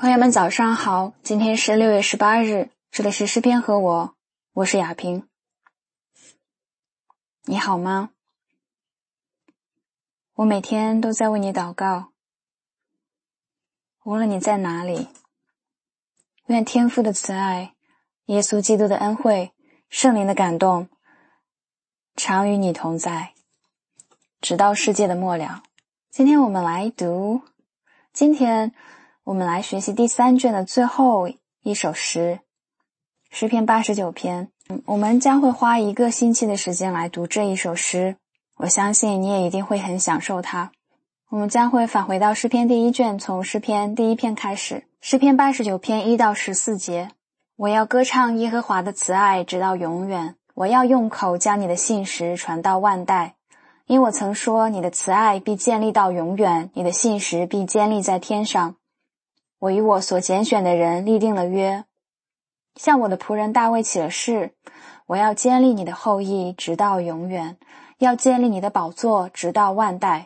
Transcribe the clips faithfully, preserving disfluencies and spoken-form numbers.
朋友们早上好，今天是六月十八日，这里是诗篇和我，我是雅萍。你好吗？我每天都在为你祷告，无论你在哪里，愿天父的慈爱、耶稣基督的恩惠、圣灵的感动常与你同在，直到世界的末了。今天我们来读，今天我们来学习第三卷的最后一首诗，诗篇八十九篇。我们将会花一个星期的时间来读这一首诗，我相信你也一定会很享受它。我们将会返回到诗篇第一卷，从诗篇第一篇开始。诗篇八十九篇一到十四节，我要歌唱耶和华的慈爱直到永远，我要用口将你的信实传到万代。因我曾说，你的慈爱必建立到永远，你的信实必坚立在天上。我与我所拣选的人立定了约，向我的仆人大卫起了誓，我要坚立你的后裔直到永远，要建立你的宝座直到万代。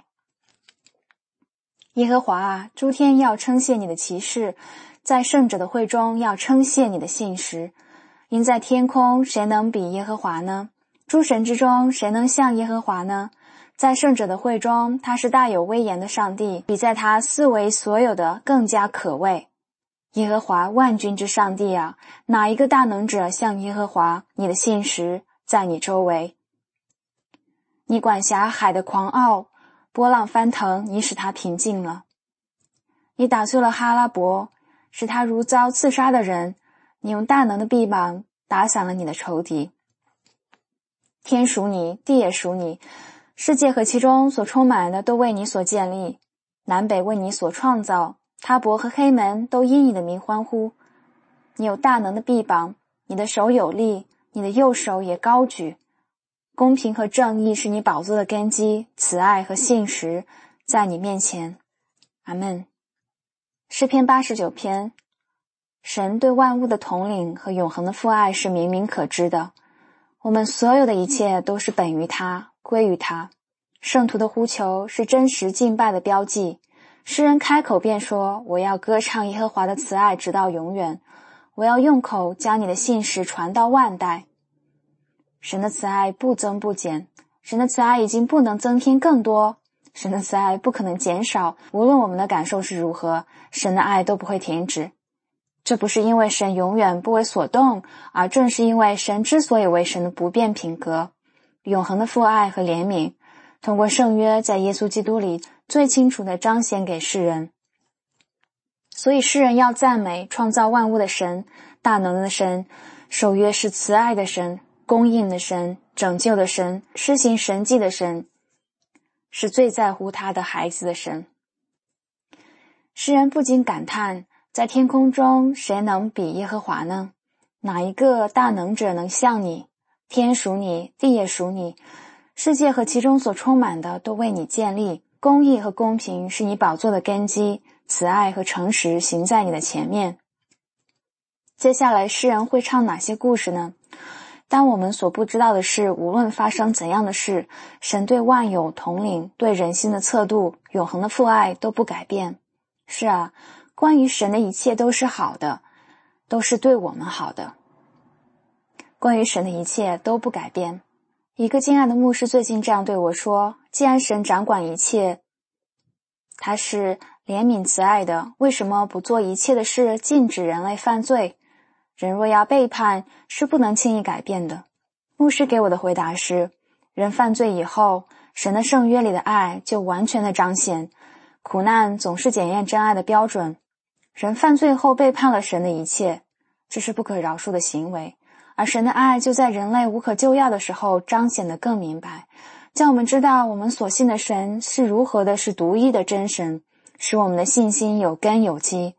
耶和华啊，诸天要称谢你的奇事，在圣者的会中要称谢你的信实。因在天空谁能比耶和华呢？诸神之中谁能像耶和华呢？在圣者的会中，他是大有威严的上帝，比在他四围所有的更加可畏。耶和华万军之上帝啊，哪一个大能者像耶和华？你的信实在你周围。你管辖海的狂傲，波浪翻腾，你使它平静了。你打碎了哈拉伯，使他如遭刺杀的人，你用大能的臂膀打散了你的仇敌。天属你，地也属你，世界和其中所充满的都为你所建立，南北为你所创造，他伯和黑门都因你的名欢呼。你有大能的臂膀，你的手有力，你的右手也高举。公平和正义是你宝座的根基，慈爱和信实在你面前。阿们。诗篇八十九篇，神对万物的统领和永恒的父爱是明明可知的。我们所有的一切都是本于他，归于他。圣徒的呼求是真实敬拜的标记。诗人开口便说，我要歌唱耶和华的慈爱直到永远，我要用口将你的信实传到万代。神的慈爱不增不减，神的慈爱已经不能增添更多，神的慈爱不可能减少，无论我们的感受是如何，神的爱都不会停止。这不是因为神永远不为所动，而正是因为神之所以为神的不变品格，永恒的父爱和怜悯，通过圣约在耶稣基督里最清楚地彰显给世人。所以世人要赞美创造万物的神，大能的神，守约是慈爱的神，供应的神，拯救的神，施行神迹的神，是最在乎他的孩子的神。诗人不禁感叹，在天空中谁能比耶和华呢？哪一个大能者能像你？天属你，地也属你，世界和其中所充满的都为你建立，公义和公平是你宝座的根基，慈爱和诚实行在你的前面。接下来诗人会唱哪些故事呢？但我们所不知道的是，无论发生怎样的事，神对万有统领，对人心的测度，永恒的父爱都不改变。是啊，关于神的一切都是好的，都是对我们好的。关于神的一切都不改变。一个敬爱的牧师最近这样对我说，既然神掌管一切，他是怜悯慈爱的，为什么不做一切的事禁止人类犯罪？人若要背叛，是不能轻易改变的。牧师给我的回答是，人犯罪以后，神的圣约里的爱就完全的彰显。苦难总是检验真爱的标准。人犯罪后背叛了神的一切，这是不可饶恕的行为。而神的爱就在人类无可救药的时候彰显得更明白，叫我们知道我们所信的神是如何的是独一的真神，使我们的信心有根有基，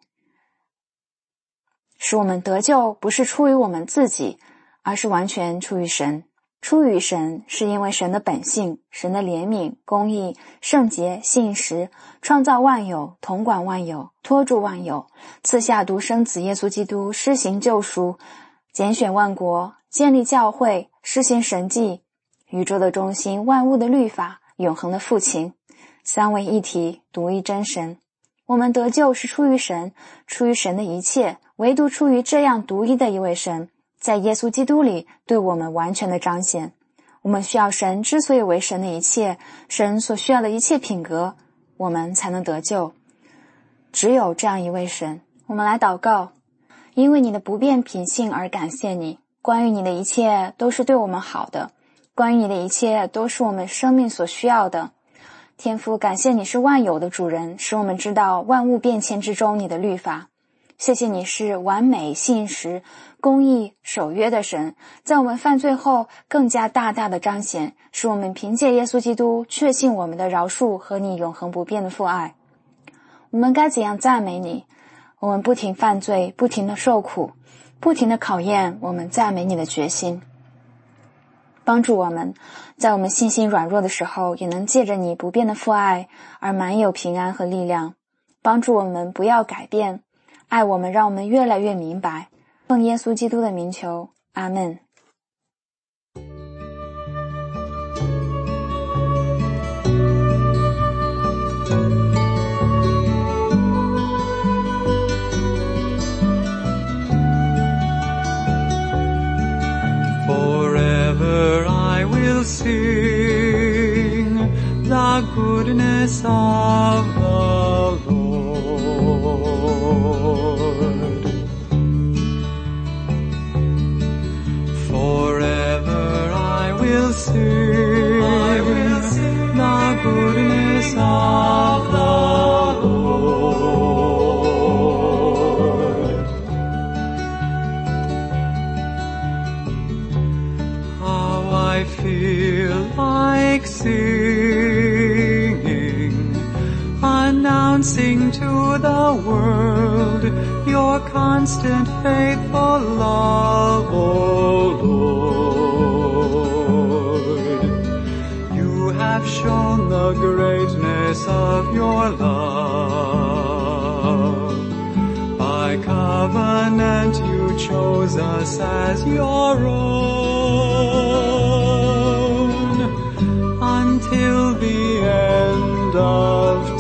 使我们得救不是出于我们自己，而是完全出于神。出于神是因为神的本性，神的怜悯、公义、圣洁、信实，创造万有，统管万有，托住万有，赐下独生子耶稣基督，施行救赎，拣选万国，建立教会，施行神迹，宇宙的中心，万物的律法，永恒的父亲，三位一体，独一真神。 我们得救是出于神，出于神的一切，唯独出于这样独一的一位神，在耶稣基督里对我们完全的彰显。我们需要神之所以为神的一切，神所需要的一切品格，我们才能得救。只有这样一位神。我们来祷告。因为你的不变品性而感谢你，关于你的一切都是对我们好的，关于你的一切都是我们生命所需要的。天父，感谢你是万有的主人，使我们知道万物变迁之中你的律法。谢谢你是完美、信实、公义、守约的神，在我们犯罪后更加大大的彰显，使我们凭借耶稣基督确信我们的饶恕和你永恒不变的父爱。我们该怎样赞美你？我们不停犯罪，不停的受苦，不停的考验我们赞美你的决心。帮助我们在我们信心软弱的时候，也能借着你不变的父爱而满有平安和力量。帮助我们不要改变，爱我们让我们越来越明白。奉耶稣基督的名求，阿们。 Forever I will sing the goodness of the Lord. Forever I will sing, I will sing the goodness of the Lord. How I feel like singing, announcing to the world your constant faithful love, O Lord. You have shown the greatness of your love. By covenant you chose us as your own, until the end of